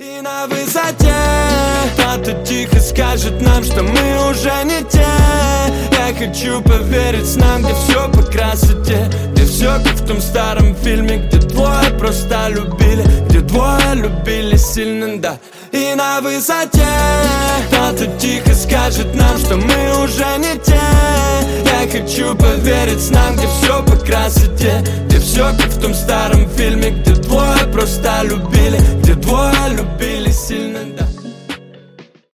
И на высоте кто-то тихо скажет нам, что мы уже не те. Я хочу поверить снам, где все по красоте, где все как в том старом фильме, где двое просто любили, где двое любили сильно, да. И на высоте кто-то тихо скажет нам, что мы уже не те. Я хочу поверить снам, где все по красоте, где все как в том старом фильме, где двое просто любили,